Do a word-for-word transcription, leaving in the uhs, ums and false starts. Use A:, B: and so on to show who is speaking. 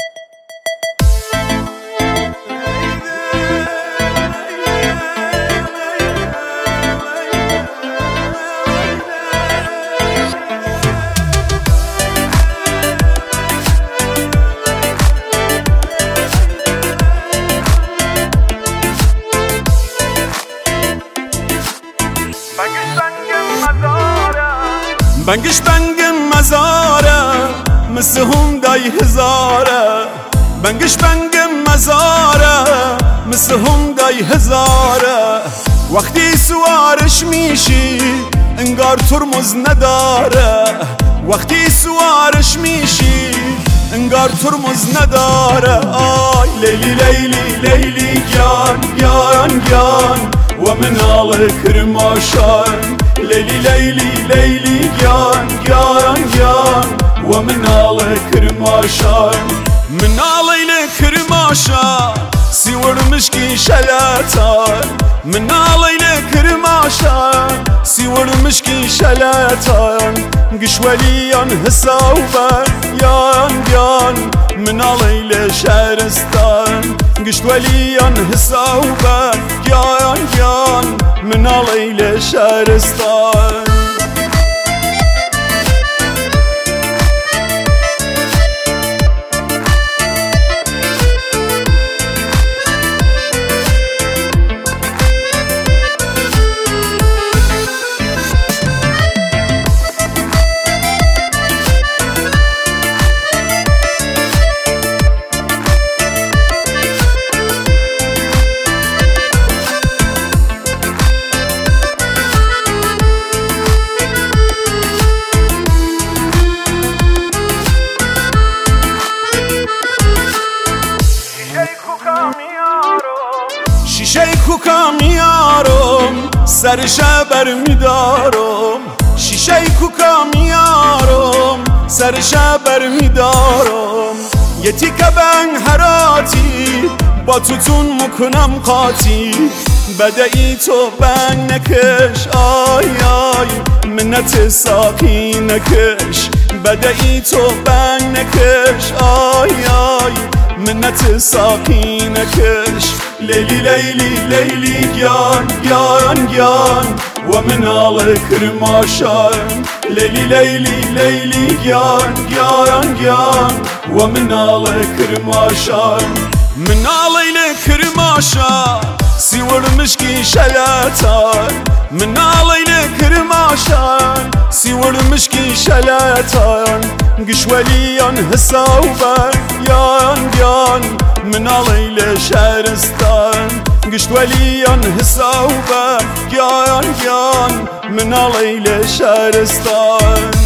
A: بنگش بنگ مزاره مثل هندای هزاره بنگش بنگ مزاره مثل هندای هزاره وقتی سوارش میشی انگار ترمز نداره وقتی سوارش میشی انگار ترمز نداره آی لیلی لیلی لیلی گیان گیان گیان و منال کرماشان لیلی لیلی لیلی گیان گیان گیان و منال کرماشان منال کرماشان سیور مشکی شلاتان منال کرماشان سیور مشکی شلاتان قشواليان هساوبان يان يان منال شهرستان قشواليان هساوبان يان يان منال شهرستان شیشه کوکا میارم سرش بر میدارم شیشه کوکا میارم سرش بر میدارم یه تیکه بنگ هراتی با توتون میکنم قاطی بدهی تو بنگ نکش آی آی منت ساقی نکش بدهی تو بنگ نکش آی آی منت ساقی نکش لیلی لیلی لیلی گیان گیان گیان و منال کرماشان لیلی لیلی لیلی گیان گیان گیان و منال کرماشان منال کرماشان سیور مشکی شلاتان منال کرماشان سیور مشکی شلاتان قشواليان هساوبان يان يان منال شهرستان قشواليان هساوبان يان يان منال شهرستان